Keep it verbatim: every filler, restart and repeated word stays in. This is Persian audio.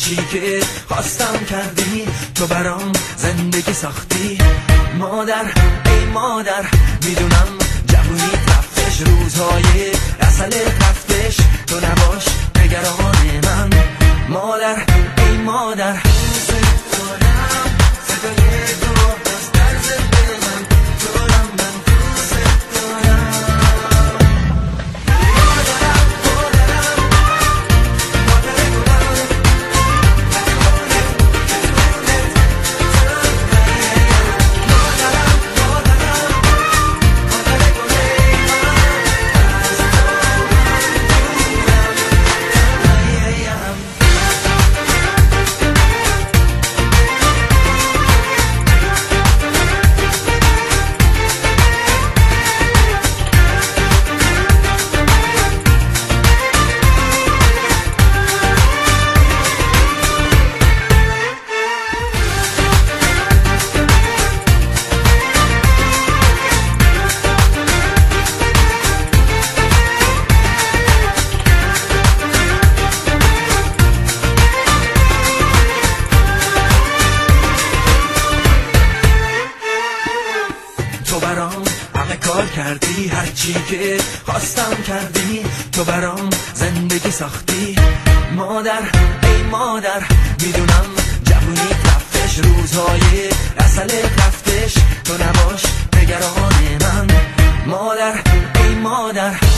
هرچی که خواستم کردی، تو برام زندگی ساختی. مادر ای مادر، میدونم جوونی رفتش، روزهای اصل رفتش، تو نباش نگران من. مادر ای مادر، دوست دارم صدای تو از طرز دل من، دارم من دوست دارم. مادرم مادرم مادر گلم، مادرم مادرم مادر گلی من، از تو تو برام همه کار کردی، هرچی که خواستم کردی، تو برام زندگی ساختی. مادر ای مادر، میدونم جوونی رفتش، روزهای اصل رفتش، تو نباش نگران من. مادر ای مادر،